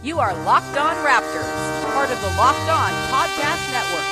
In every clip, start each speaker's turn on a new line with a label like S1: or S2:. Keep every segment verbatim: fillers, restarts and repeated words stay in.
S1: You are Locked On Raptors, part of the Locked On Podcast Network.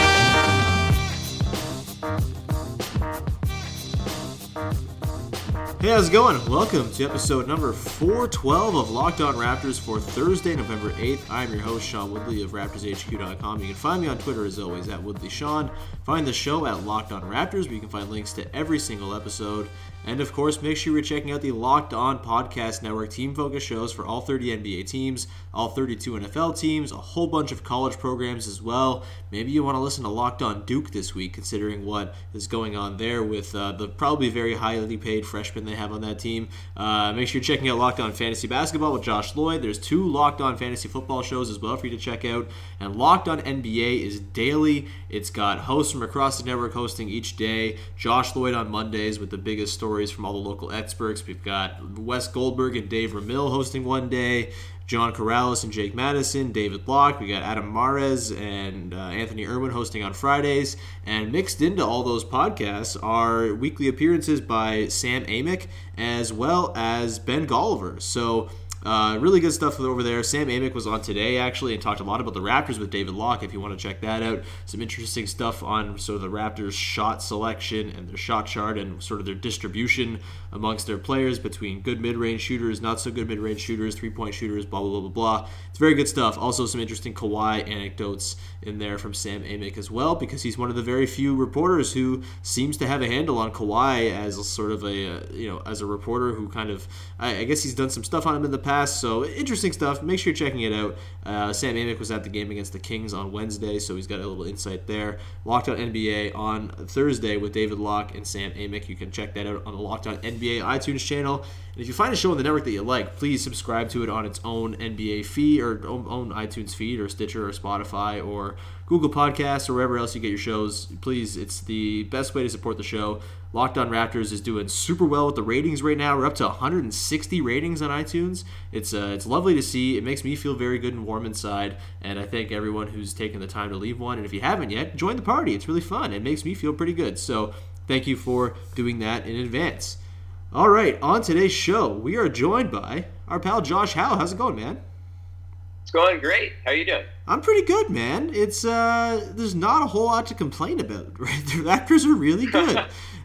S2: Hey, how's it going? Welcome to episode number four twelve of Locked On Raptors for Thursday, November eighth. I'm your host, Sean Woodley of Raptors H Q dot com. You can find me on Twitter, as always, at WoodleySean. Find the show at Locked On Raptors, where you can find links to every single episode. And, of course, make sure you're checking out the Locked On Podcast Network team-focused shows for all thirty N B A teams, all thirty-two N F L teams, a whole bunch of college programs as well. Maybe you want to listen to Locked On Duke this week, considering what is going on there with uh, the probably very highly paid freshmen they have on that team. Uh, make sure you're checking out Locked On Fantasy Basketball with Josh Lloyd. There's two Locked On Fantasy Football shows as well for you to check out. And Locked On N B A is daily. It's got hosts from across the network hosting each day. Josh Lloyd on Mondays with the biggest stories from all the local experts. We've got Wes Goldberg and Dave Ramil hosting one day, John Corrales and Jake Madison, David Locke. We got Adam Mares and uh, Anthony Irwin hosting on Fridays. And mixed into all those podcasts are weekly appearances by Sam Amick as well as Ben Golliver. So Uh, really good stuff over there. Sam Amick was on today, actually, and talked a lot about the Raptors with David Locke, if you want to check that out. Some interesting stuff on sort of the Raptors' shot selection and their shot chart and sort of their distribution amongst their players between good mid-range shooters, not so good mid-range shooters, three-point shooters, blah, blah, blah, blah, blah. It's very good stuff. Also some interesting Kawhi anecdotes in there from Sam Amick as well, because he's one of the very few reporters who seems to have a handle on Kawhi as a sort of a, uh, you know, as a reporter who kind of, I, I guess he's done some stuff on him in the past. So interesting stuff. Make sure you're checking it out. Uh, Sam Amick was at the game against the Kings on Wednesday, so he's got a little insight there. Locked On N B A on Thursday with David Locke and Sam Amick. You can check that out on the Locked On N B A iTunes channel. And if you find a show on the network that you like, please subscribe to it on its own N B A feed or own, own iTunes feed or Stitcher or Spotify or Google Podcasts or wherever else you get your shows. Please, it's the best way to support the show. Locked On Raptors is doing super well with the ratings right now. We're up to one hundred sixty ratings on iTunes. It's uh, it's lovely to see. It makes me feel very good and warm inside, and I thank everyone who's taken the time to leave one. And if you haven't yet, join the party. It's really fun. It makes me feel pretty good. So thank you for doing that in advance. All right, on today's show, we are joined by our pal Josh Howe. How's it going, man?
S3: It's going great. How are you doing?
S2: I'm pretty good, man. It's uh, there's not a whole lot to complain about. Right? The Raptors are really good.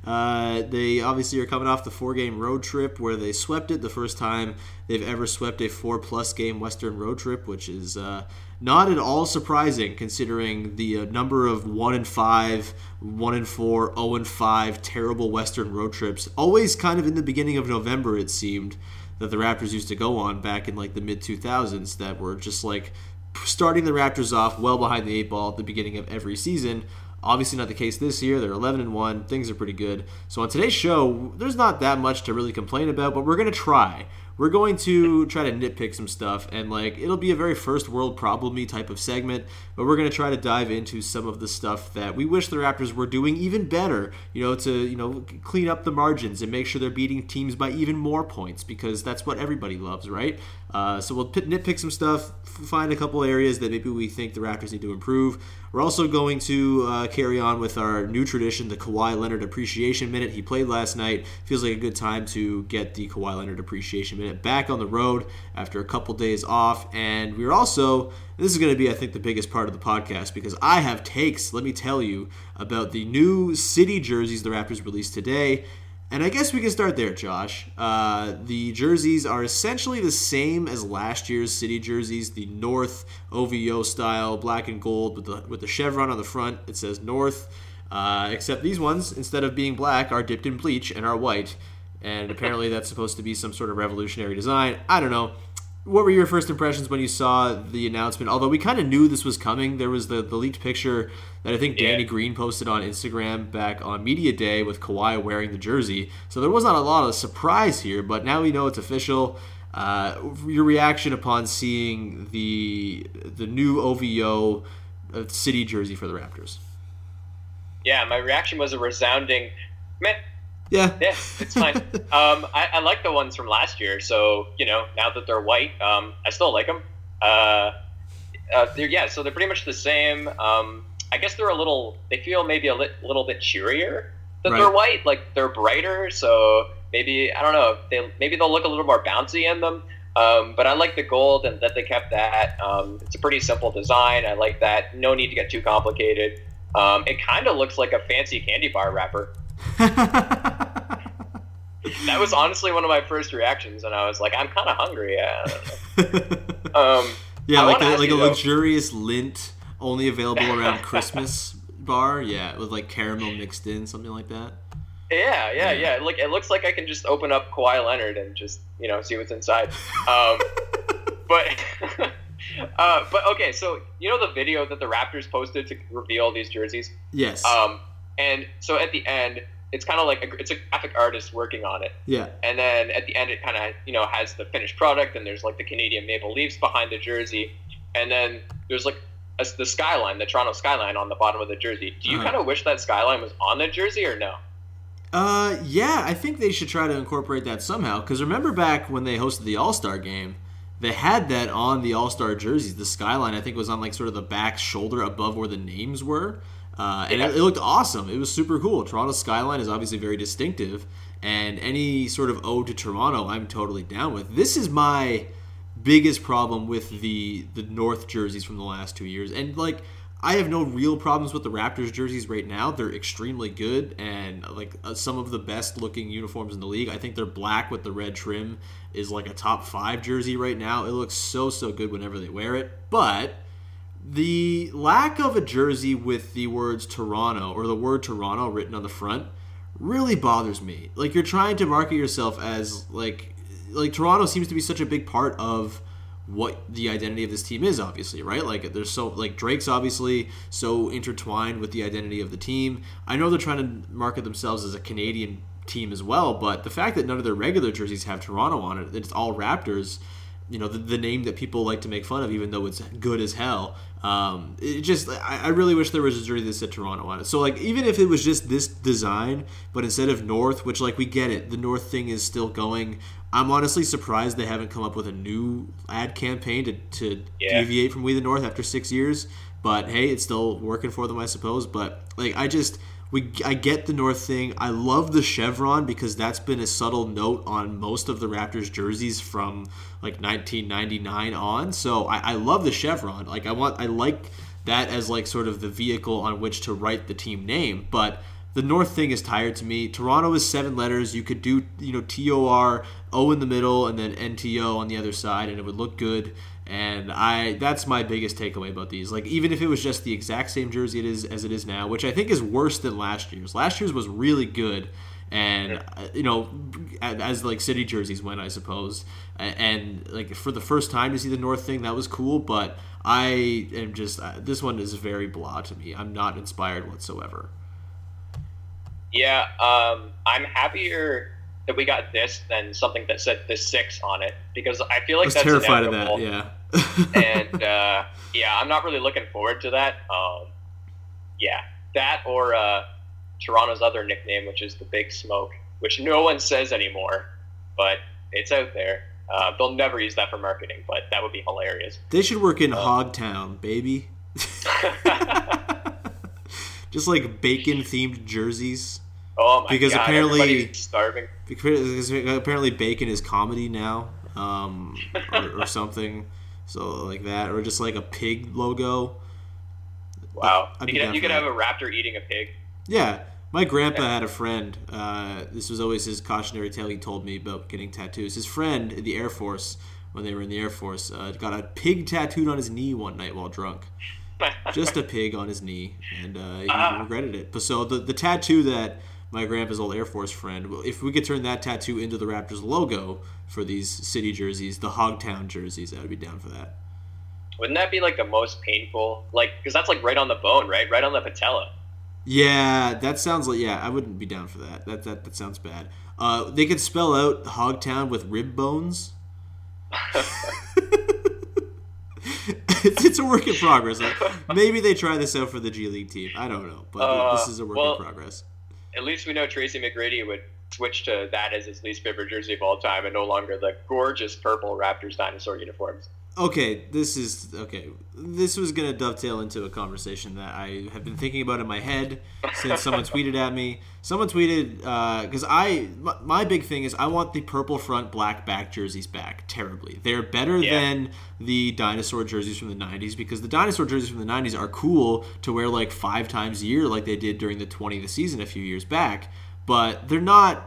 S2: uh, they obviously are coming off the four-game road trip where they swept it, the first time they've ever swept a four-plus game Western road trip, which is uh, not at all surprising considering the uh, number of one and five, one and four, zero and five terrible Western road trips. Always kind of in the beginning of November, it seemed, that the Raptors used to go on back in like the mid two thousands that were just like starting the Raptors off well behind the eight ball at the beginning of every season. Obviously not the case this year. They're eleven and one. Things are pretty good. So on today's show, there's not that much to really complain about, but we're going to try. We're going to try to nitpick some stuff, and like it'll be a very first world problem-y type of segment, but we're going to try to dive into some of the stuff that we wish the Raptors were doing even better, you know, to, you know, clean up the margins and make sure they're beating teams by even more points, because that's what everybody loves, right? Uh, so we'll pit, nitpick some stuff, find a couple areas that maybe we think the Raptors need to improve. We're also going to uh, carry on with our new tradition, the Kawhi Leonard Appreciation Minute. He played last night. Feels like a good time to get the Kawhi Leonard Appreciation Minute back on the road after a couple days off. And we're also, this is going to be, I think, the biggest part of the podcast, because I have takes, let me tell you, about the new city jerseys the Raptors released today. And I guess we can start there, Josh. Uh, the jerseys are essentially the same as last year's city jerseys, the North O V O style, black and gold with the with the chevron on the front. It says North, uh, except these ones, instead of being black, are dipped in bleach and are white. And apparently that's supposed to be some sort of revolutionary design. I don't know. What were your first impressions when you saw the announcement? Although we kind of knew this was coming. There was the, the leaked picture that I think Danny
S3: yeah.
S2: Green posted on Instagram back on Media Day with Kawhi wearing the jersey. So there was not a lot of surprise here, but now we know it's official. Uh, your reaction upon seeing the the new O V O city jersey for the Raptors?
S3: Yeah, my reaction was a resounding meh.
S2: Yeah.
S3: Yeah, it's fine. um, I, I like the ones from last year, so, you know, now that they're white, um, I still like them. Uh, uh, they're, yeah, so they're pretty much the same. Um, I guess they're a little, they feel maybe a li- little bit cheerier that right. they're white. Like, they're brighter, so maybe, I don't know, they maybe they'll look a little more bouncy in them. Um, but I like the gold and that they kept that. Um, it's a pretty simple design. I like that. No need to get too complicated. Um, it kind of looks like a fancy candy bar wrapper. That was honestly one of my first reactions, and I was like, I'm kind of hungry. I don't know. um,
S2: yeah,
S3: I
S2: like a, like
S3: you,
S2: a
S3: though,
S2: luxurious Lindt, only available around Christmas bar. Yeah, with like caramel mixed in, something like that.
S3: Yeah, yeah, yeah. Like it looks like I can just open up Kawhi Leonard and just you know see what's inside. Um, but uh, but okay, so you know the video that the Raptors posted to reveal these jerseys.
S2: Yes.
S3: Um, and so at the end, it's kind of like a, it's a graphic artist working on it.
S2: Yeah.
S3: And then at the end, it kind of you know has the finished product, and there's like the Canadian Maple Leafs behind the jersey, and then there's like a, the skyline, the Toronto skyline on the bottom of the jersey. Do you uh-huh. kind of wish that skyline was on the jersey or no?
S2: Uh, yeah, I think they should try to incorporate that somehow. Because remember back when they hosted the All-Star game, they had that on the All-Star jerseys. The skyline, I think, was on like sort of the back shoulder above where the names were. Uh, and yeah. it, it looked awesome. It was super cool. Toronto's skyline is obviously very distinctive. And any sort of ode to Toronto, I'm totally down with. This is my biggest problem with the the North jerseys from the last two years. And, like... I have no real problems with the Raptors jerseys right now. They're extremely good and like uh, some of the best looking uniforms in the league. I think their black with the red trim is like a top five jersey right now. It looks so, so good whenever they wear it. But the lack of a jersey with the words Toronto or the word Toronto written on the front really bothers me. Like you're trying to market yourself as like, like Toronto seems to be such a big part of what the identity of this team is, obviously, right? Like there's so like Drake's obviously so intertwined with the identity of the team. I know they're trying to market themselves as a Canadian team as well, but the fact that none of their regular jerseys have Toronto on it, it's all Raptors, you know, the, the name that people like to make fun of, even though it's good as hell. Um, it just, I, I really wish there was a jersey that said Toronto on it. So like, even if it was just this design, but instead of North, which like we get it, the North thing is still going. I'm honestly surprised they haven't come up with a new ad campaign to, to yeah. deviate from We the North after six years. But hey, it's still working for them, I suppose. But like, I just, we, I get the North thing. I love the chevron because that's been a subtle note on most of the Raptors jerseys from like nineteen ninety-nine on. So I, I love the chevron. Like I want, I like that as like sort of the vehicle on which to write the team name. But the North thing is tired to me. Toronto is seven letters. You could do, you know, T O R, O in the middle, and then N T O on the other side, and it would look good. And I that's my biggest takeaway about these. Like, even if it was just the exact same jersey it is as it is now, which I think is worse than last year's. Last year's was really good, and, you know, as, like, city jerseys went, I suppose. And, like, for the first time to see the North thing, that was cool, but I am just, this one is very blah to me. I'm not inspired whatsoever.
S3: Yeah, um, I'm happier that we got this than something that said the six on it, because I feel like
S2: I was
S3: that's
S2: terrified
S3: inevitable.
S2: of that, yeah.
S3: and uh, yeah, I'm not really looking forward to that. Um, yeah, that or uh, Toronto's other nickname, which is the Big Smoke, which no one says anymore, but it's out there. Uh, they'll never use that for marketing, but that would be hilarious.
S2: They should work in
S3: um,
S2: Hogtown, baby. Just like bacon-themed jerseys.
S3: Oh my
S2: because
S3: god!
S2: Apparently,
S3: everybody's starving.
S2: Because apparently, bacon is comedy now, um, or, or something. So like that, or just like a pig logo.
S3: Wow! You could, you could have a raptor eating a pig.
S2: Yeah, my grandpa had a friend. Uh, this was always his cautionary tale he told me about getting tattoos. His friend in the Air Force, when they were in the Air Force, uh, got a pig tattooed on his knee one night while drunk. Just a pig on his knee, and uh, he uh, regretted it. But so the the tattoo that my grandpa's old Air Force friend, if we could turn that tattoo into the Raptors logo for these city jerseys, the Hogtown jerseys, I would be down for that.
S3: Wouldn't that be like the most painful? Like, because that's like right on the bone, right? Right on the patella.
S2: Yeah, that sounds like, yeah, I wouldn't be down for that. That that, that sounds bad. Uh, they could spell out Hogtown with rib bones. it's, it's a work in progress. Like, maybe they try this out for the G League team. I don't know, but uh, this is a work
S3: well,
S2: in progress.
S3: At least we know Tracy McGrady would switch to that as his least favorite jersey of all time and no longer the gorgeous purple Raptors dinosaur uniforms.
S2: Okay, this is okay. This was gonna dovetail into a conversation that I have been thinking about in my head since someone tweeted at me. Someone tweeted because uh, I my, my big thing is I want the purple front, black back jerseys back terribly. They're better yeah. than the dinosaur jerseys from the nineties because the dinosaur jerseys from the nineties are cool to wear like five times a year, like they did during the twentieth season a few years back. But they're not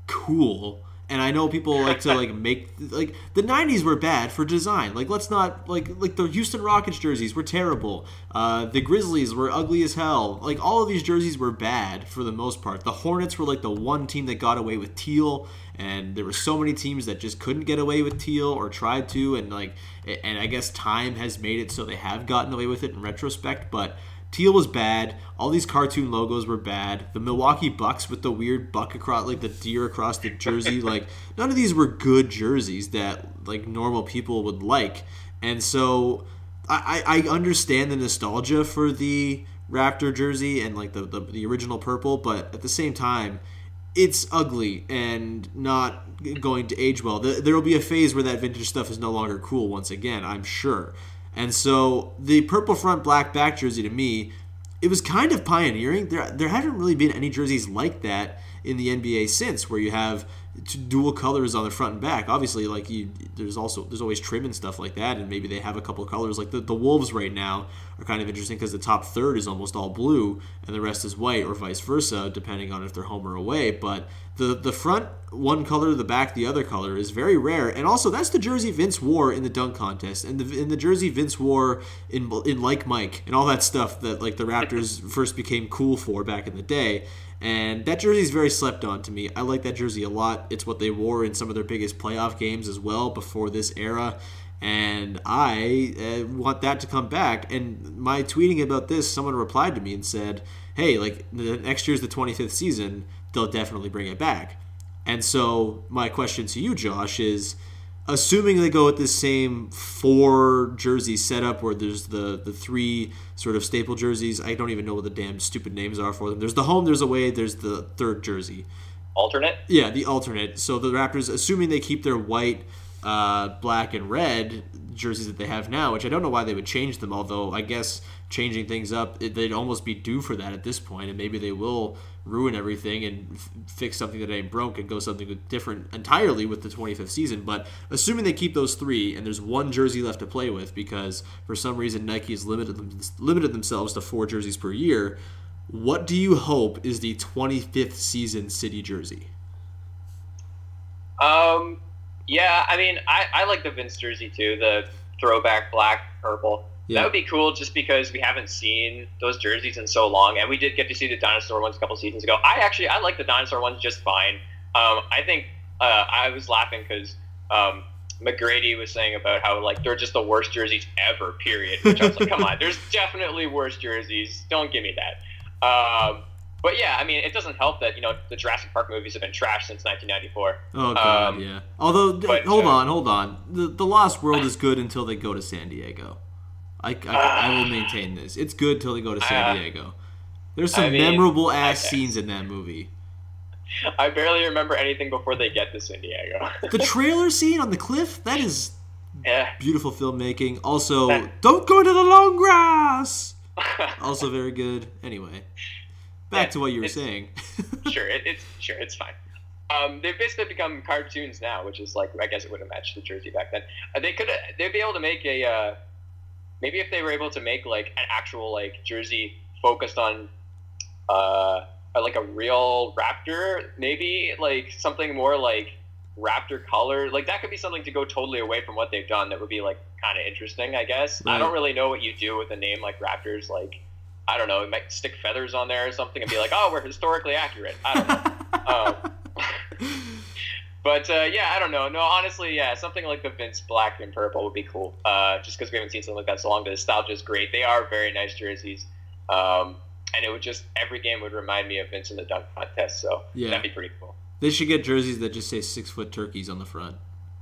S2: cool. And I know people like to like make like the nineties were bad for design. Like let's not like like the Houston Rockets jerseys were terrible. Uh, the Grizzlies were ugly as hell. Like all of these jerseys were bad for the most part. The Hornets were like the one team that got away with teal, and there were so many teams that just couldn't get away with teal or tried to, and like and I guess time has made it so they have gotten away with it in retrospect, but teal was bad. All these cartoon logos were bad. The Milwaukee Bucks with the weird buck across, like the deer across the jersey, like none of these were good jerseys that like normal people would like. And so I, I understand the nostalgia for the Raptor jersey and like the, the, the original purple, but at the same time, it's ugly and not going to age well. There will be a phase where that vintage stuff is no longer cool once again, I'm sure. And so the purple front, black back jersey to me, it was kind of pioneering. There there haven't really been any jerseys like that in the N B A since, where you have dual colors on the front and back. Obviously, like you, there's also there's always trim and stuff like that, and maybe they have a couple of colors. Like the, the Wolves right now are kind of interesting because the top third is almost all blue and the rest is white, or vice versa, depending on if they're home or away. But the the front one color, the back the other color is very rare, and also that's the jersey Vince wore in the dunk contest, and the in the jersey Vince wore in in Like Mike and all that stuff that like the Raptors first became cool for back in the day. And that jersey is very slept on to me. I like that jersey a lot. It's what they wore in some of their biggest playoff games as well before this era. And I uh, want that to come back. And my tweeting about this, someone replied to me and said, hey, like the next year's the twenty-fifth season, they'll definitely bring it back. And so my question to you, Josh, is assuming they go with this same four jersey setup where there's the, the three sort of staple jerseys. I don't even know what the damn stupid names are for them. There's the home, there's away, there's the third jersey.
S3: Alternate?
S2: Yeah, the alternate. So the Raptors, assuming they keep their white, uh, black, and red jerseys that they have now, which I don't know why they would change them, although I guess changing things up, it, they'd almost be due for that at this point, and maybe they will ruin everything and f- fix something that ain't broke and go something different entirely with the twenty-fifth season. But assuming they keep those three and there's one jersey left to play with because for some reason Nike has limited them, limited themselves to four jerseys per year, what do you hope is the twenty-fifth season city jersey?
S3: Um, yeah, I mean, I, I like the Vince jersey too, the throwback black, purple. Yeah. That would be cool just because we haven't seen those jerseys in so long, and we did get to see the dinosaur ones a couple seasons ago. I actually, I like the dinosaur ones just fine. Um, I think uh, I was laughing because um, McGrady was saying about how like they're just the worst jerseys ever, period. Which I was like, come on, there's definitely worse jerseys. Don't give me that. Um, but yeah, I mean, it doesn't help that, you know, the Jurassic Park movies have been trashed since nineteen ninety-four.
S2: Oh, God, um, yeah. Although, but, hold uh, on, hold on. The, the Lost World is good until they go to San Diego. I, I, uh, I will maintain this. It's good till they go to San uh, Diego. There's some I mean, memorable ass scenes in that movie.
S3: I barely remember anything before they get to San Diego.
S2: The trailer scene on the cliff, that is
S3: yeah.
S2: beautiful filmmaking. Also, that, don't go to the long grass. Also very good. Anyway, back yeah, to what you were saying.
S3: sure, it, it's sure it's fine. Um, they've basically become cartoons now, which is like I guess it would have matched the jersey back then. Uh, they could they'd be able to make a. Uh, Maybe if they were able to make like an actual like jersey focused on uh like a real raptor, maybe like something more like raptor color, like that could be something to go totally away from what they've done. That would be like kind of interesting, I guess. Right. I don't really know what you do with a name like Raptors. Like I don't know, you might stick feathers on there or something and be like, oh, we're historically accurate. I don't know. um, But, uh, yeah, I don't know. No, honestly, yeah, something like the Vince black and purple would be cool. Uh, just because we haven't seen something like that so long. The nostalgia is great. They are very nice jerseys. Um, and it would just, every game would remind me of Vince in the dunk contest. So yeah. That'd be pretty cool.
S2: They should get jerseys that just say six-foot turkeys on the front.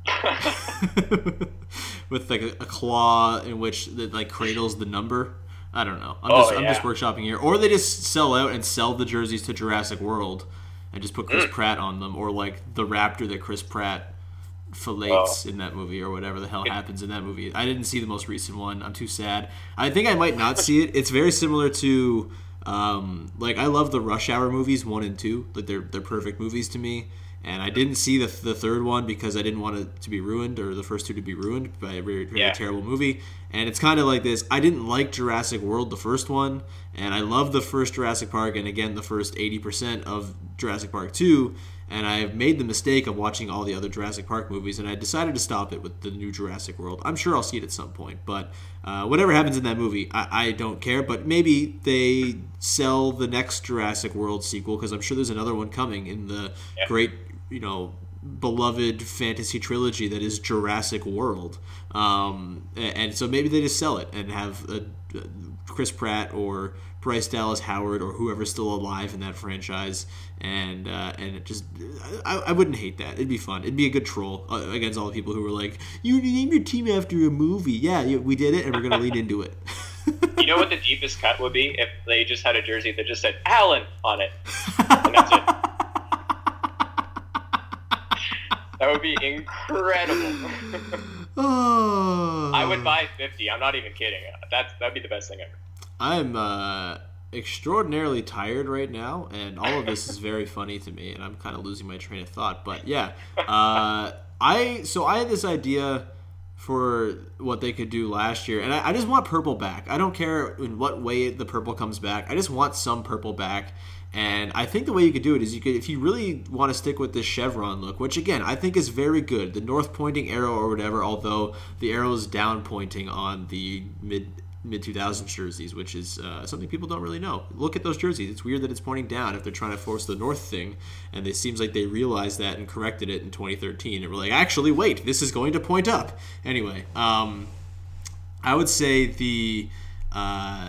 S2: With, like, a, a claw in which, that like, cradles the number. I don't know. I'm just, oh, yeah. I'm just workshopping here. Or they just sell out and sell the jerseys to Jurassic World. And just put Chris mm. Pratt on them, or like the Raptor that Chris Pratt fillets
S3: oh.
S2: in that movie or whatever the hell happens in that movie. I didn't see the most recent one. I'm too sad. I think I might not see it. It's very similar to um, like I love the Rush Hour movies one and two. Like they're they're perfect movies to me. And I didn't see the the third one because I didn't want it to be ruined, or the first two to be ruined by a very, very
S3: yeah.
S2: terrible movie. And it's kind of like this. I didn't like Jurassic World, the first one, and I love the first Jurassic Park, and again, the first eighty percent of Jurassic Park two. And I've made the mistake of watching all the other Jurassic Park movies, and I decided to stop it with the new Jurassic World. I'm sure I'll see it at some point, but uh, whatever happens in that movie, I, I don't care. But maybe they sell the next Jurassic World sequel, because I'm sure there's another one coming in the yeah. great, you know, beloved fantasy trilogy that is Jurassic World. Um, and, and so maybe they just sell it and have a, a Chris Pratt or Bryce Dallas Howard or whoever's still alive in that franchise, and uh, and it just I, I wouldn't hate that. It'd be fun. It'd be a good troll uh, against all the people who were like, "You name your team after a movie." Yeah, we did it, and we're gonna lean into it.
S3: You know what the deepest cut would be if they just had a jersey that just said Allen on it, and that's it. That would be incredible.
S2: Oh.
S3: I would buy fifty. I'm not even kidding. That's that'd be the best thing ever.
S2: I'm uh, extraordinarily tired right now, and all of this is very funny to me, and I'm kind of losing my train of thought. But yeah, uh, I so I had this idea for what they could do last year, and I, I just want purple back. I don't care in what way the purple comes back. I just want some purple back. And I think the way you could do it is you could, if you really want to stick with this chevron look, which again I think is very good, the north pointing arrow or whatever, although the arrow is down pointing on the mid mid two thousands jerseys, which is uh, something people don't really know. Look at those jerseys. It's weird that it's pointing down if they're trying to force the north thing, and it seems like they realized that and corrected it in twenty thirteen. And we're like, actually, wait, this is going to point up. Anyway, um, I would say the. Uh,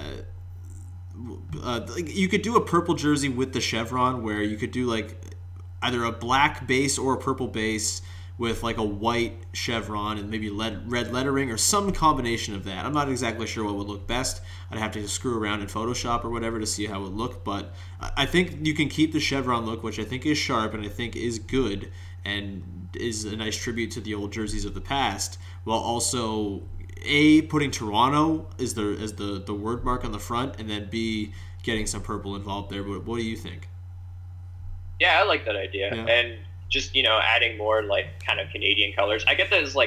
S2: Uh, you could do a purple jersey with the chevron, where you could do like either a black base or a purple base with like a white chevron and maybe lead, red lettering or some combination of that. I'm not exactly sure what would look best. I'd have to screw around in Photoshop or whatever to see how it would look, but I think you can keep the chevron look, which I think is sharp and I think is good and is a nice tribute to the old jerseys of the past, while also A, putting Toronto is the as the, the word mark on the front, and then B, getting some purple involved there. But what do you think?
S3: Yeah, I like that idea. Yeah. And just, you know, adding more like kind of Canadian colors. I get that as like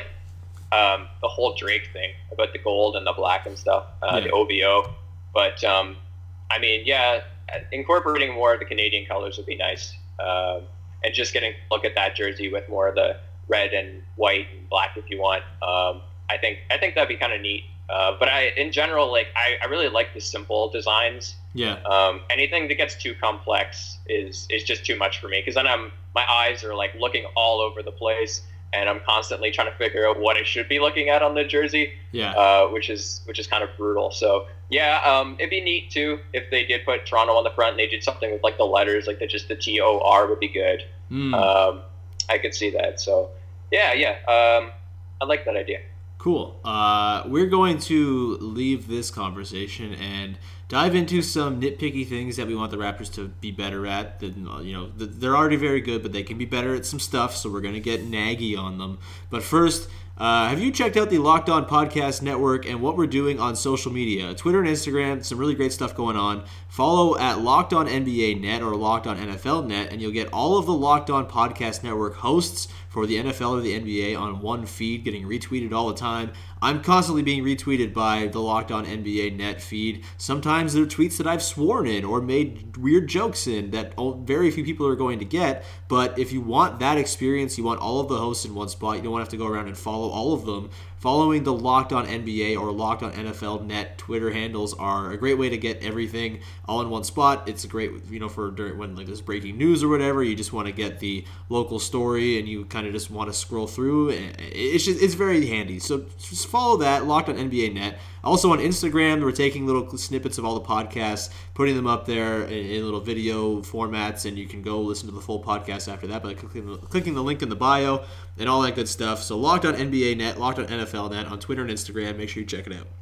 S3: um, the whole Drake thing about the gold and the black and stuff, uh, yeah. the O V O. But um, I mean, yeah, incorporating more of the Canadian colors would be nice. Um, and just getting to look at that jersey with more of the red and white and black if you want. Um, I think I think that'd be kind of neat. Uh, but I, in general, like I, I really like the simple designs.
S2: Yeah.
S3: Um, anything that gets too complex is is just too much for me, because then I'm my eyes are like looking all over the place, and I'm constantly trying to figure out what I should be looking at on the jersey.
S2: Yeah.
S3: Uh, which is which is kind of brutal. So yeah, um, it'd be neat too if they did put Toronto on the front and they did something with like the letters, like the just the T O R would be good.
S2: Mm.
S3: Um, I could see that. So yeah, yeah, um, I like that idea.
S2: Cool. Uh, we're going to leave this conversation and dive into some nitpicky things that we want the Raptors to be better at. That, you know, they're already very good, but they can be better at some stuff, so we're going to get naggy on them. But first, uh, have you checked out the Locked On Podcast Network and what we're doing on social media? Twitter and Instagram, some really great stuff going on. Follow at Locked On N B A Net or Locked On N F L Net, and you'll get all of the Locked On Podcast Network hosts for the N F L or the N B A on one feed, getting retweeted all the time. I'm constantly being retweeted by the Locked On N B A Net feed. Sometimes they're tweets that I've sworn in or made weird jokes in that very few people are going to get. But if you want that experience, you want all of the hosts in one spot, you don't want to have to go around and follow all of them. Following the Locked On N B A or Locked On N F L Net Twitter handles are a great way to get everything all in one spot. It's a great, you know, for during, when like there's breaking news or whatever, you just want to get the local story and you kind of just want to scroll through. It's just, it's very handy. So just follow that, Locked On N B A Net. Also on Instagram, we're taking little snippets of all the podcasts, putting them up there in, in little video formats, and you can go listen to the full podcast after that by clicking the, clicking the link in the bio and all that good stuff. So Locked On N B A Net, Locked On N F L Net on Twitter and Instagram. Make sure you check it out.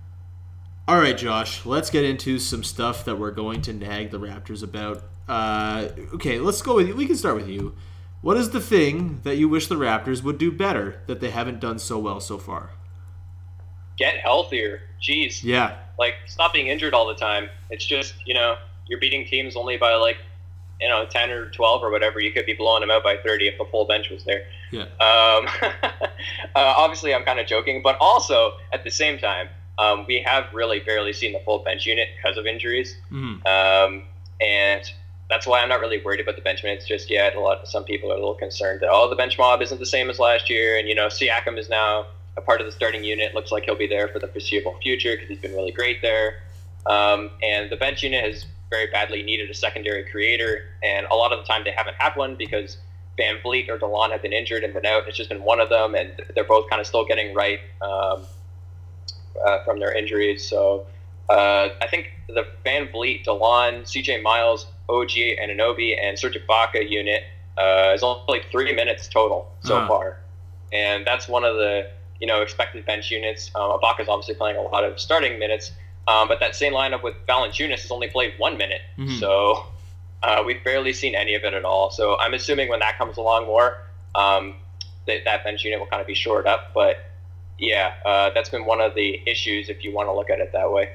S2: All right, Josh, let's get into some stuff that we're going to nag the Raptors about. Uh, okay, let's go with you. We can start with you. What is the thing that you wish the Raptors would do better that they haven't done so well so far?
S3: Get healthier. Jeez.
S2: Yeah.
S3: Like, stop being injured all the time. It's just, you know, you're beating teams only by, like, you know, ten or twelve or whatever. You could be blowing them out by thirty if the full bench was there.
S2: Yeah.
S3: Um, uh, obviously, I'm kind of joking, but also, at the same time, um, we have really barely seen the full bench unit because of injuries.
S2: Mm-hmm.
S3: Um, and that's why I'm not really worried about the bench minutes just yet. A lot, some people are a little concerned that, oh, the bench mob isn't the same as last year. And, you know, Siakam is now a part of the starting unit. Looks like he'll be there for the foreseeable future because he's been really great there. Um, and the bench unit has very badly needed a secondary creator, and a lot of the time they haven't had one because Van Vliet or DeLon have been injured and been out. It's just been one of them, and they're both kind of still getting right um, uh, from their injuries. So uh, I think the Van Vliet, DeLon, C J Miles, O G Anunoby, and Serge Ibaka unit uh, is only like three minutes total so
S2: uh-huh.
S3: far, and that's one of the you know expected bench units. Um, Ibaka's obviously playing a lot of starting minutes. Um, but that same lineup with Valanciunas has only played one minute,
S2: mm-hmm.
S3: so uh, we've barely seen any of it at all. So I'm assuming when that comes along more, um, that that bench unit will kind of be shored up. But yeah, uh, that's been one of the issues if you want to look at it that way.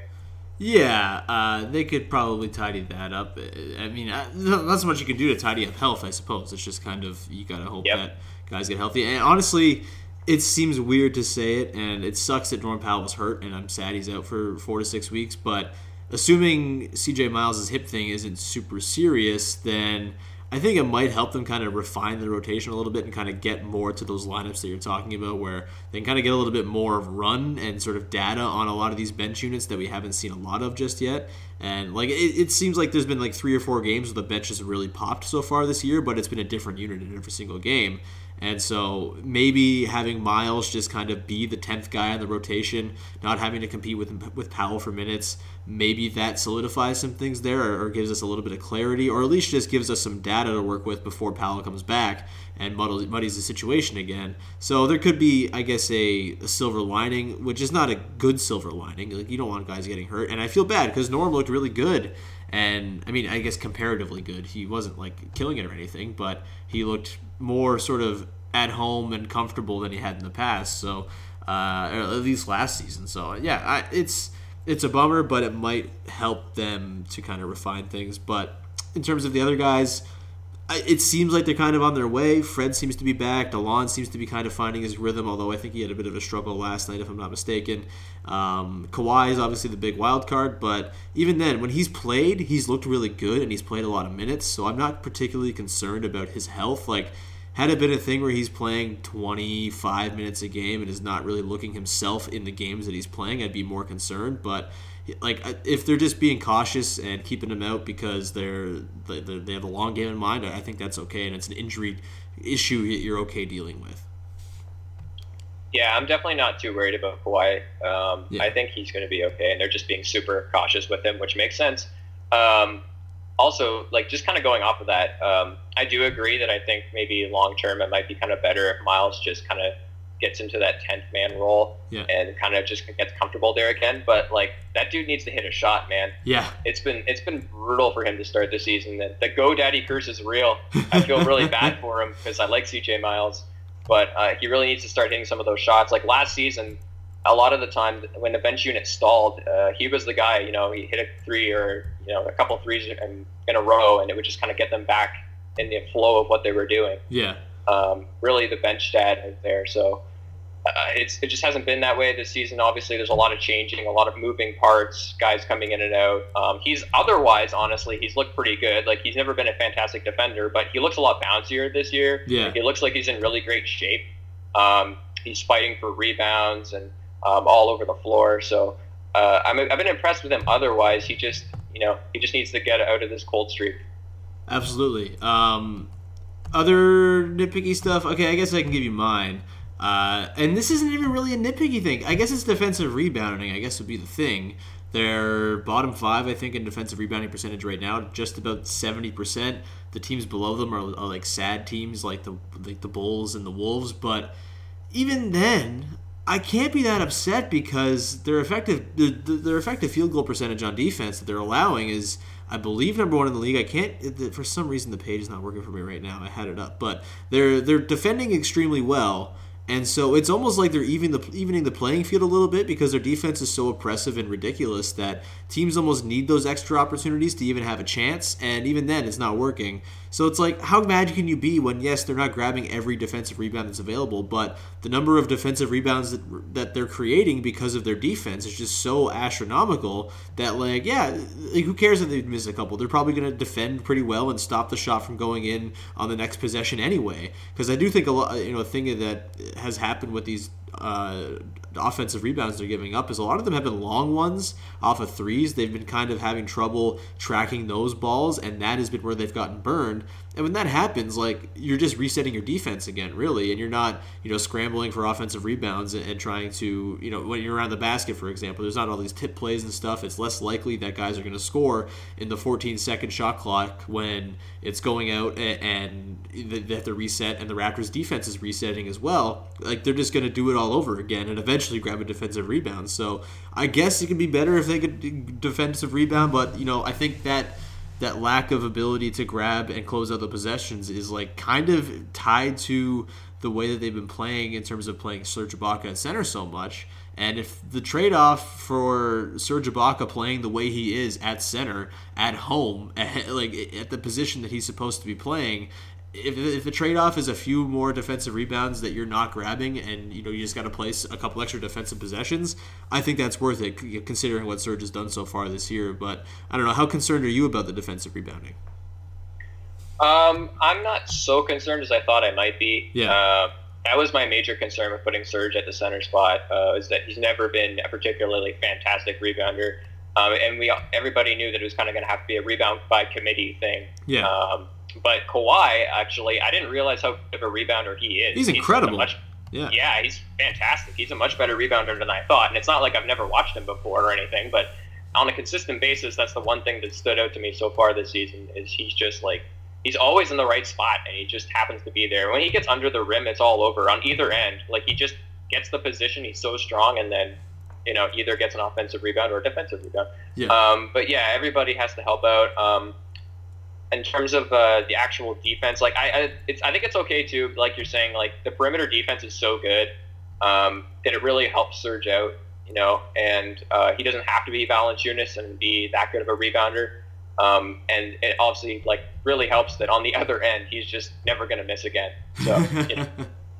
S2: Yeah, uh, they could probably tidy that up. I mean, not so much you can do to tidy up health, I suppose. It's just kind of, you got to hope
S3: yep.
S2: that guys get healthy. And honestly, it seems weird to say it, and it sucks that Norman Powell was hurt, and I'm sad he's out for four to six weeks. But assuming C J Miles' hip thing isn't super serious, then I think it might help them kind of refine the rotation a little bit and kind of get more to those lineups that you're talking about, where they can kind of get a little bit more of run and sort of data on a lot of these bench units that we haven't seen a lot of just yet. And like it, it seems like there's been like three or four games where the bench has really popped so far this year, but it's been a different unit in every single game. And so maybe having Miles just kind of be the tenth guy on the rotation, not having to compete with with Powell for minutes, maybe that solidifies some things there or, or gives us a little bit of clarity, or at least just gives us some data to work with before Powell comes back and muddles, muddies the situation again. So there could be, I guess, a, a silver lining, which is not a good silver lining. Like, you don't want guys getting hurt. And I feel bad because Norm looked really good. And, I mean, I guess comparatively good. He wasn't, like, killing it or anything, but he looked more sort of at home and comfortable than he had in the past. So, uh, or at least last season. So, yeah, I, it's it's a bummer, but it might help them to kind of refine things. But in terms of the other guys, it seems like they're kind of on their way. Fred seems to be back. DeLon seems to be kind of finding his rhythm, although I think he had a bit of a struggle last night, if I'm not mistaken. Um, Kawhi is obviously the big wild card, but even then, when he's played, he's looked really good, and he's played a lot of minutes, so I'm not particularly concerned about his health. Like, had it been a thing where he's playing twenty-five minutes a game and is not really looking himself in the games that he's playing, I'd be more concerned, but like if they're just being cautious and keeping him out because they're they have a long game in mind, I think that's okay, and it's an injury issue you're okay dealing with.
S3: Yeah, I'm definitely not too worried about Kawhi. Um,
S2: yeah.
S3: I think he's going to be okay, and they're just being super cautious with him, which makes sense. Um, also, like just kind of going off of that, um, I do agree that I think maybe long term it might be kind of better if Miles just kind of gets into that tenth man role
S2: yeah.
S3: and kind of just gets comfortable there again. But like that dude needs to hit a shot, man.
S2: Yeah,
S3: it's been it's been brutal for him to start the season. The, the GoDaddy curse is real. I feel really bad for him because I like C J Miles, but uh, he really needs to start hitting some of those shots. Like last season, a lot of the time when the bench unit stalled, uh, he was the guy. You know, he hit a three or you know a couple threes in, in a row, and it would just kind of get them back in the flow of what they were doing.
S2: Yeah,
S3: um, really the bench stat is there. So. Uh, it's it just hasn't been that way this season. Obviously, there's a lot of changing, a lot of moving parts, guys coming in and out. Um, he's otherwise, honestly, he's looked pretty good. Like he's never been a fantastic defender, but he looks a lot bouncier this year.
S2: Yeah,
S3: he looks like he's in really great shape. Um, he's fighting for rebounds and um, all over the floor. So uh, I'm, I've been impressed with him. Otherwise, he just you know he just needs to get out of this cold streak.
S2: Absolutely. Um, other nitpicky stuff. Okay, I guess I can give you mine. Uh, and this isn't even really a nitpicky thing. I guess it's defensive rebounding, I guess would be the thing. They're bottom five, I think, in defensive rebounding percentage right now, just about seventy percent. The teams below them are, are like sad teams like the like the Bulls and the Wolves. But even then, I can't be that upset because their effective their, their effective field goal percentage on defense that they're allowing is I believe, number one in the league. I can't, for some reason, the page is not working for me right now. I had it up. But they're they're defending extremely well. And so it's almost like they're even the, evening the playing field a little bit because their defense is so oppressive and ridiculous that teams almost need those extra opportunities to even have a chance, and even then it's not working. So it's like, how mad can you be when, yes, they're not grabbing every defensive rebound that's available, but the number of defensive rebounds that that they're creating because of their defense is just so astronomical that, like, yeah, like, who cares if they miss a couple? They're probably going to defend pretty well and stop the shot from going in on the next possession anyway. Because I do think a lot, you know, a thing that has happened with these uh, offensive rebounds they're giving up is a lot of them have been long ones off of threes. They've been kind of having trouble tracking those balls, and that has been where they've gotten burned. And when that happens, like, you're just resetting your defense again, really, and you're not, you know, scrambling for offensive rebounds and, and trying to, you know, when you're around the basket, for example, there's not all these tip plays and stuff. It's less likely that guys are going to score in the fourteen-second shot clock when it's going out and, and they have to reset, and the Raptors' defense is resetting as well. Like, they're just going to do it all over again and eventually grab a defensive rebound. So I guess it could be better if they could defensive rebound, but, you know, I think that that lack of ability to grab and close out the possessions is, like, kind of tied to the way that they've been playing in terms of playing Serge Ibaka at center so much. And if the trade-off for Serge Ibaka playing the way he is at center, at home, at, like at the position that he's supposed to be playing, if, if the trade-off is a few more defensive rebounds that you're not grabbing and, you know, you just got to place a couple extra defensive possessions, I think that's worth it considering what Serge has done so far this year. But I don't know, how concerned are you about the defensive rebounding?
S3: Um, I'm not so concerned as I thought I might be.
S2: Yeah.
S3: Uh, that was my major concern with putting Serge at the center spot, uh, is that he's never been a particularly fantastic rebounder. Um, and we everybody knew that it was kind of going to have to be a rebound by committee thing.
S2: Yeah.
S3: Um, but Kawhi, actually, I didn't realize how good of a rebounder he is.
S2: He's incredible.
S3: He's much,
S2: yeah.
S3: Yeah, he's fantastic. He's a much better rebounder than I thought. And it's not like I've never watched him before or anything, but on a consistent basis, that's the one thing that stood out to me so far this season is he's just like, he's always in the right spot, and he just happens to be there. When he gets under the rim, it's all over on either end. Like, he just gets the position. He's so strong, and then, you know, either gets an offensive rebound or a defensive rebound.
S2: Yeah.
S3: Um, but, yeah, everybody has to help out. Um, in terms of uh, the actual defense, like, I I, it's, I think it's okay, too. Like you're saying, like, the perimeter defense is so good um, that it really helps Serge out, you know, and uh, he doesn't have to be Valanciunas and be that good of a rebounder. Um, and it obviously, like, really helps that on the other end, he's just never going to miss again. So, you know.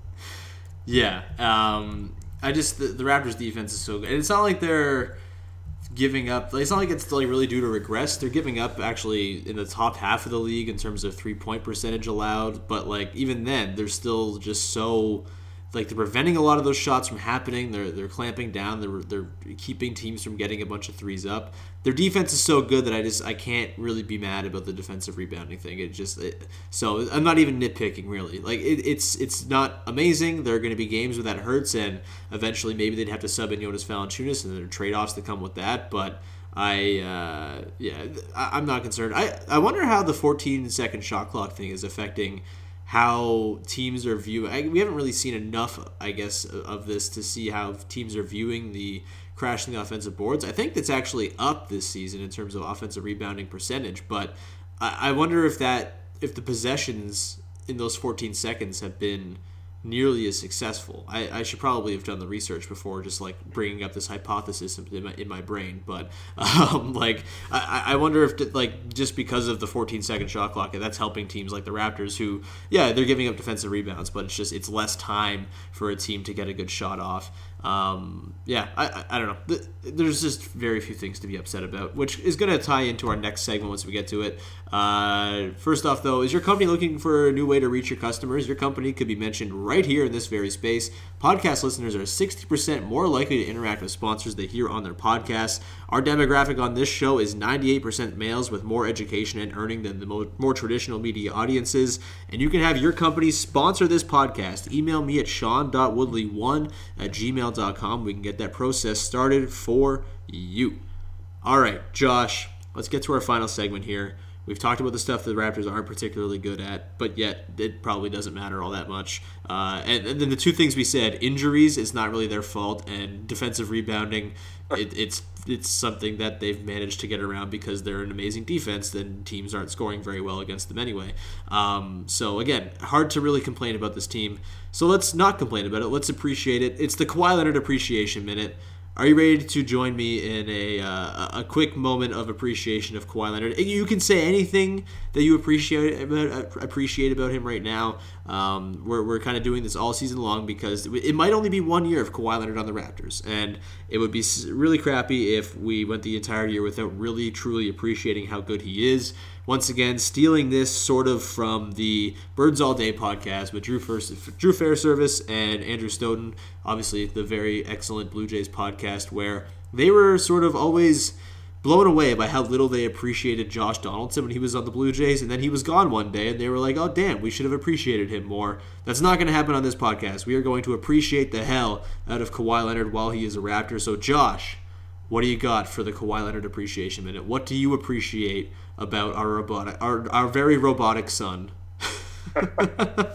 S2: Yeah. Um, I just, the, the Raptors defense is so good. And it's not like they're giving up. It's not like it's like really due to regress. They're giving up actually in the top half of the league in terms of three-point percentage allowed. But, like, even then, they're still just so, like, they're preventing a lot of those shots from happening. They're they're clamping down. They're they're keeping teams from getting a bunch of threes up. Their defense is so good that I just I can't really be mad about the defensive rebounding thing. It just it, so I'm not even nitpicking really. Like it, it's it's not amazing. There are going to be games where that hurts, and eventually maybe they'd have to sub in Jonas Valanciunas, and there are trade-offs that come with that. But I uh, yeah I, I'm not concerned. I I wonder how the fourteen second shot clock thing is affecting how teams are viewing. I, we haven't really seen enough, I guess, of this to see how teams are viewing the crashing the offensive boards. I think that's actually up this season in terms of offensive rebounding percentage, but I, I wonder if that if the possessions in those fourteen seconds have been nearly as successful. I, I should probably have done the research before just like bringing up this hypothesis in my, in my brain, but um, like I, I wonder if like just because of the fourteen second shot clock, that's helping teams like the Raptors who, yeah, they're giving up defensive rebounds, but it's just it's less time for a team to get a good shot off. Um, yeah, I, I, I don't know. There's just very few things to be upset about, which is going to tie into our next segment once we get to it. Uh, first off, though, is your company looking for a new way to reach your customers? Your company could be mentioned right here in this very space. Podcast listeners are sixty percent more likely to interact with sponsors they hear on their podcasts. Our demographic on this show is ninety-eight percent males with more education and earning than the more, more traditional media audiences. And you can have your company sponsor this podcast. Email me at sean dot woodley one at gmail dot com. We can get that process started for you. All right, Josh, let's get to our final segment here, We've talked about the stuff that the Raptors aren't particularly good at, but yet it probably doesn't matter all that much. Uh, and, and then the two things we said, injuries is not really their fault, and defensive rebounding, it, it's it's something that they've managed to get around because they're an amazing defense, then teams aren't scoring very well against them anyway. Um, so again, hard to really complain about this team. So let's not complain about it. Let's appreciate it. It's the Kawhi Leonard Appreciation Minute. Are you ready to join me in a uh, a quick moment of appreciation of Kawhi Leonard? You can say anything that you appreciate about, appreciate about him right now. Um, we're we're kind of doing this all season long because it might only be one year of Kawhi Leonard on the Raptors, and it would be really crappy if we went the entire year without really truly appreciating how good he is. Once again, stealing this sort of from the Birds All Day podcast with Drew, First, Drew Fairservice and Andrew Stoughton, obviously the very excellent Blue Jays podcast, where they were sort of always blown away by how little they appreciated Josh Donaldson when he was on the Blue Jays, and then he was gone one day, and they were like, oh, damn, we should have appreciated him more. That's not going to happen on this podcast. We are going to appreciate the hell out of Kawhi Leonard while he is a Raptor. So, Josh, what do you got for the Kawhi Leonard Appreciation Minute? What do you appreciate about our robotic, our, our very robotic son?
S3: uh,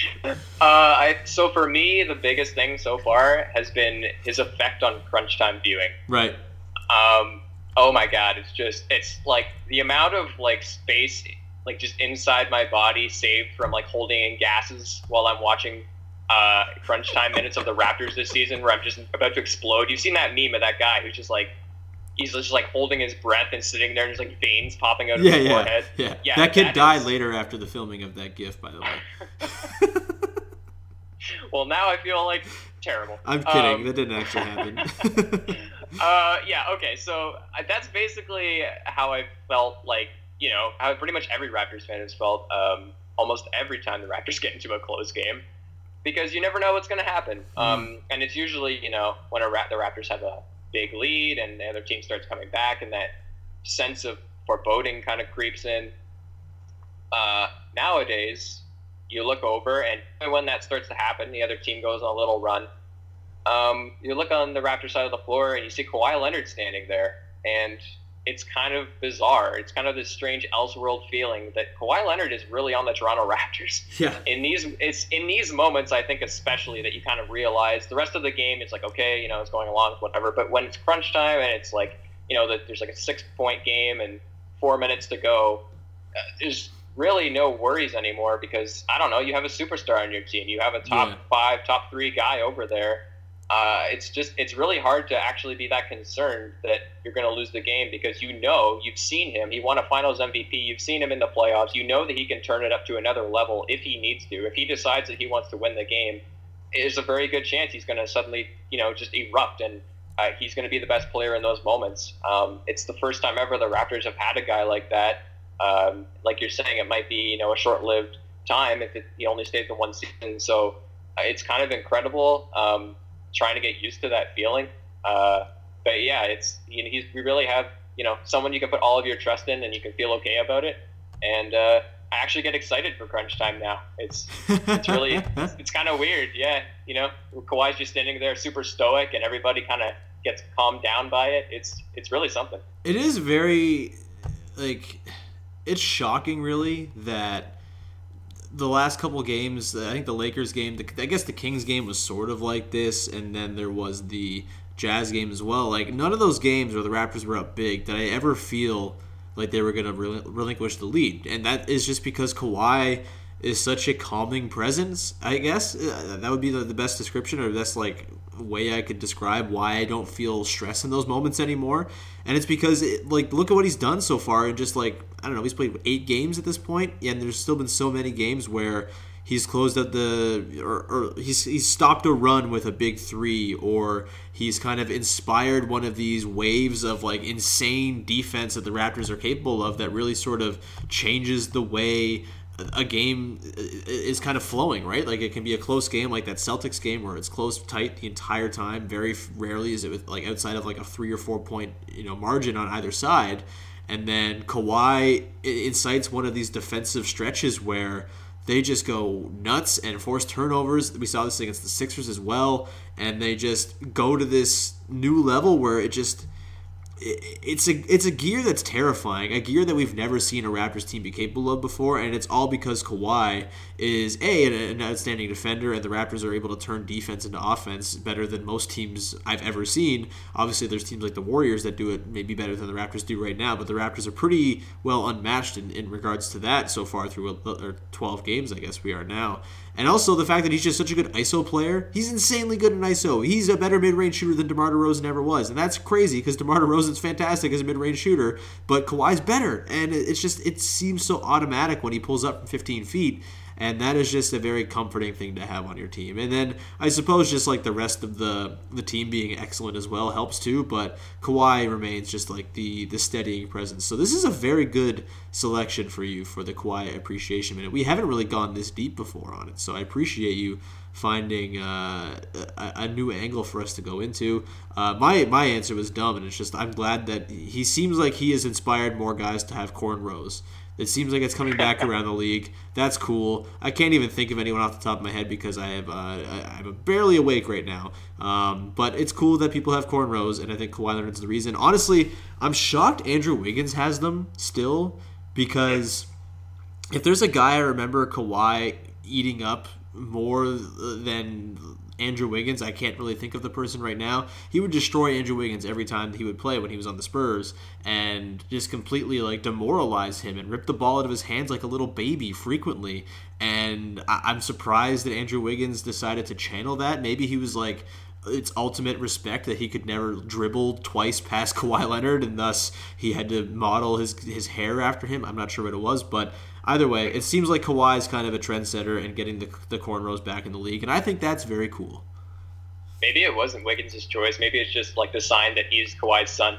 S3: I, so for me, the biggest thing so far has been his effect on crunch time viewing.
S2: Right.
S3: Um. Oh my God! It's just it's like the amount of like space, like just inside my body, saved from like holding in gases while I'm watching uh, crunch time minutes of the Raptors this season, where I'm just about to explode. You've seen that meme of that guy who's just like. He's just like holding his breath and sitting there, and there's like veins popping out of
S2: yeah,
S3: his
S2: yeah,
S3: forehead.
S2: Yeah,
S3: yeah.
S2: That kid
S3: that
S2: died
S3: is...
S2: later after the filming of that GIF, by the way.
S3: Well, now I feel like terrible.
S2: I'm kidding.
S3: Um,
S2: that didn't actually happen.
S3: uh, yeah. Okay. So uh, that's basically how I felt. Like you know, how pretty much every Raptors fan has felt um, almost every time the Raptors get into a close game, because you never know what's going to happen. Mm. Um, and it's usually you know when a Ra- the Raptors have a big lead and the other team starts coming back, and that sense of foreboding kind of creeps in. Uh, nowadays, you look over, and when that starts to happen, the other team goes on a little run. Um, you look on the Raptors side of the floor, and you see Kawhi Leonard standing there, and it's kind of bizarre. It's kind of this strange Elseworld feeling that Kawhi Leonard is really on the Toronto Raptors.
S2: Yeah.
S3: In these, it's in these moments, I think especially that you kind of realize the rest of the game. It's like okay, you know, it's going along, whatever. But when it's crunch time and it's like you know that there's like a six-point game and four minutes to go, uh, there's really no worries anymore because I don't know. You have a superstar on your team. You have a top yeah. five, top three guy over there. Uh, it's just it's really hard to actually be that concerned that you're going to lose the game because you know you've seen him. He won a Finals M V P. You've seen him in the playoffs. You know that he can turn it up to another level if he needs to. If he decides that he wants to win the game, there's a very good chance he's going to suddenly you know just erupt and uh, he's going to be the best player in those moments. Um, it's the first time ever the Raptors have had a guy like that. Um, like you're saying, it might be you know a short-lived time if it, he only stays the one season. So uh, it's kind of incredible. Um, trying to get used to that feeling. Uh, but yeah, it's, you know, he's, we really have, you know, someone you can put all of your trust in and you can feel okay about it. And, uh, I actually get excited for crunch time now. It's, it's really, it's, it's kind of weird. Yeah. You know, Kawhi's just standing there super stoic and everybody kind of gets calmed down by it. It's, it's really something.
S2: It is very, like, it's shocking really that, the last couple of games, I think the Lakers game, the, I guess the Kings game was sort of like this, and then there was the Jazz game as well. Like, none of those games where the Raptors were up big did I ever relate like they were going to rel- relinquish the lead. And that is just because Kawhi is such a calming presence, I guess. Uh, that would be the, the best description, or best, like, way I could describe why I don't feel stress in those moments anymore. And it's because, it, like, look at what he's done so far, and just, like, I don't know, he's played eight games at this point, and there's still been so many games where he's closed out the, or, or he's he's stopped a run with a big three, or he's kind of inspired one of these waves of, like, insane defense that the Raptors are capable of that really sort of changes the way a game is kind of flowing, right? Like, it can be a close game like that Celtics game where it's close, tight the entire time. Very rarely is it with, like, outside of like a three or four point, you know, margin on either side. And then Kawhi incites one of these defensive stretches where they just go nuts and force turnovers. We saw this against the Sixers as well, and they just go to this new level where it just it's a it's a gear that's terrifying, a gear that we've never seen a Raptors team be capable of before, and it's all because Kawhi is a an outstanding defender, and the Raptors are able to turn defense into offense better than most teams I've ever seen. Obviously, there's teams like the Warriors that do it maybe better than the Raptors do right now, but the Raptors are pretty well unmatched in, in regards to that so far through or twelve games, I guess we are now. And also the fact that he's just such a good I S O player. He's insanely good in I S O. He's a better mid-range shooter than DeMar DeRozan ever was. And that's crazy because DeMar DeRozan's fantastic as a mid-range shooter, but Kawhi's better. And it's just, it seems so automatic when he pulls up from fifteen feet. And that is just a very comforting thing to have on your team. And then I suppose just like the rest of the the team being excellent as well helps too. But Kawhi remains just like the, the steadying presence. So this is a very good selection for you for the Kawhi Appreciation Minute. We haven't really gone this deep before on it. So I appreciate you finding uh, a, a new angle for us to go into. Uh, my, my answer was dumb. And it's just I'm glad that he seems like he has inspired more guys to have cornrows. It seems like it's coming back around the league. That's cool. I can't even think of anyone off the top of my head because I have uh, I'm barely awake right now. Um, but it's cool that people have cornrows, and I think Kawhi Leonard's the reason. Honestly, I'm shocked Andrew Wiggins has them still because if there's a guy I remember Kawhi eating up more than Andrew Wiggins, I can't really think of the person right now. He would destroy Andrew Wiggins every time he would play when he was on the Spurs and just completely like demoralize him and rip the ball out of his hands like a little baby frequently. And I- I'm surprised that Andrew Wiggins decided to channel that. Maybe he was like, it's ultimate respect that he could never dribble twice past Kawhi Leonard, and thus he had to model his his hair after him. I'm not sure what it was, but either way, it seems like Kawhi is kind of a trendsetter and getting the, the cornrows back in the league, and I think that's very cool.
S3: Maybe it wasn't Wiggins' choice. Maybe it's just like the sign that he's Kawhi's son.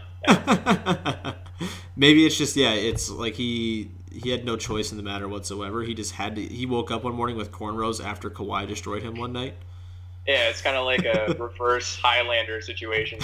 S2: Maybe it's just, yeah, it's like he he had no choice in the matter whatsoever. He just had to. He woke up one morning with cornrows after Kawhi destroyed him one night.
S3: Yeah, it's kind of like a reverse Highlander situation.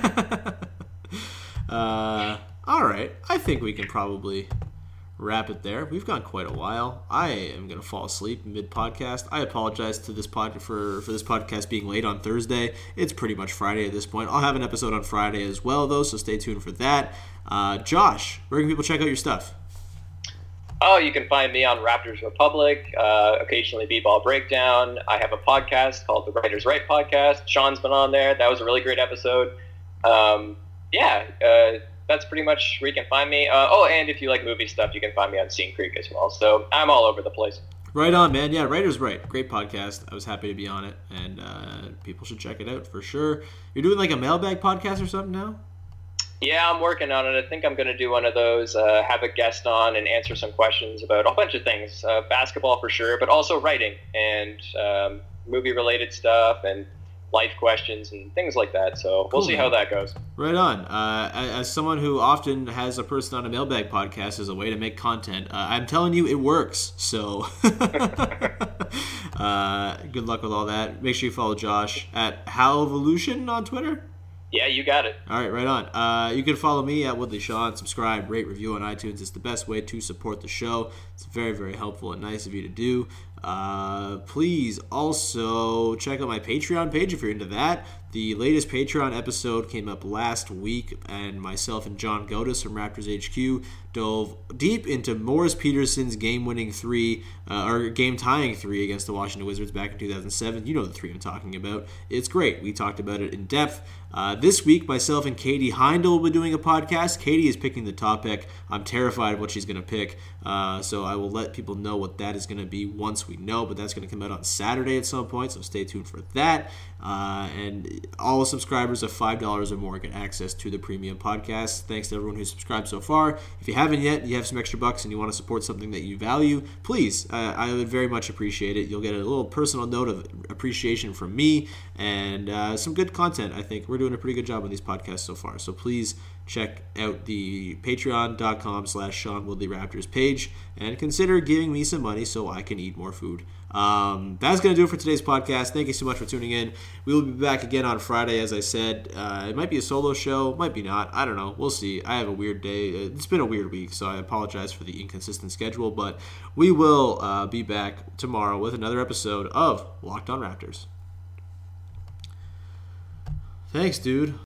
S2: uh, all right. I think we can probably wrap it there. We've gone quite a while. I am going to fall asleep mid-podcast. I apologize to this pod for, for this podcast being late on Thursday. It's pretty much Friday at this point. I'll have an episode on Friday as well, though, so stay tuned for that. Uh, Josh, where can people check out your stuff?
S3: Oh, you can find me on Raptors Republic, uh, occasionally B-Ball Breakdown. I have a podcast called the Writers' Right Podcast. Sean's been on there. That was a really great episode. Um, yeah, uh, that's pretty much where you can find me. Uh, oh, and if you like movie stuff, you can find me on Scene Creek as well. So I'm all over the place.
S2: Right on, man. Yeah, Writers' Right. Great podcast. I was happy to be on it, and uh, people should check it out for sure. You're doing like a mailbag podcast or something now?
S3: Yeah, I'm working on it. I think I'm going to do one of those, uh, have a guest on and answer some questions about a whole bunch of things. Uh, basketball for sure, but also writing and um, movie-related stuff and life questions and things like that. So
S2: Cool,
S3: we'll see
S2: man.
S3: how that goes.
S2: Right on. Uh, as someone who often has a person on a mailbag podcast as a way to make content, uh, I'm telling you it works. So uh, good luck with all that. Make sure you follow Josh at Halvolution on Twitter.
S3: Yeah, you got it.
S2: All right, right on. Uh, you can follow me at Woodley Sean. Subscribe, rate, review on iTunes. It's the best way to support the show. It's very, very helpful and nice of you to do. Uh, please also check out my Patreon page if you're into that. The latest Patreon episode came up last week, and myself and John Godis from Raptors H Q dove deep into Morris Peterson's game-winning three, uh, or game-tying three against the Washington Wizards back in two thousand seven. You know the three I'm talking about. It's great. We talked about it in depth. Uh, this week, myself and Katie Heindel will be doing a podcast. Katie is picking the topic. I'm terrified of what she's going to pick, uh, so I will let people know what that is going to be once we know, but that's going to come out on Saturday at some point, so stay tuned for that. Uh, and all subscribers of five dollars or more get access to the premium podcast. Thanks to everyone who's subscribed so far. If you haven't yet, you have some extra bucks and you want to support something that you value, please, uh, I would very much appreciate it. You'll get a little personal note of appreciation from me and uh, some good content. I think we're doing a pretty good job on these podcasts so far, so please check out the patreon.com slash Sean Woodley Raptors page and consider giving me some money so I can eat more food. Um, that's going to do it for today's podcast. Thank you so much for tuning in. We will be back again on Friday, as I said. Uh, it might be a solo show, might be not. I don't know. We'll see. I have a weird day. It's been a weird week, so I apologize for the inconsistent schedule, but we will uh, be back tomorrow with another episode of Locked On Raptors. Thanks, dude.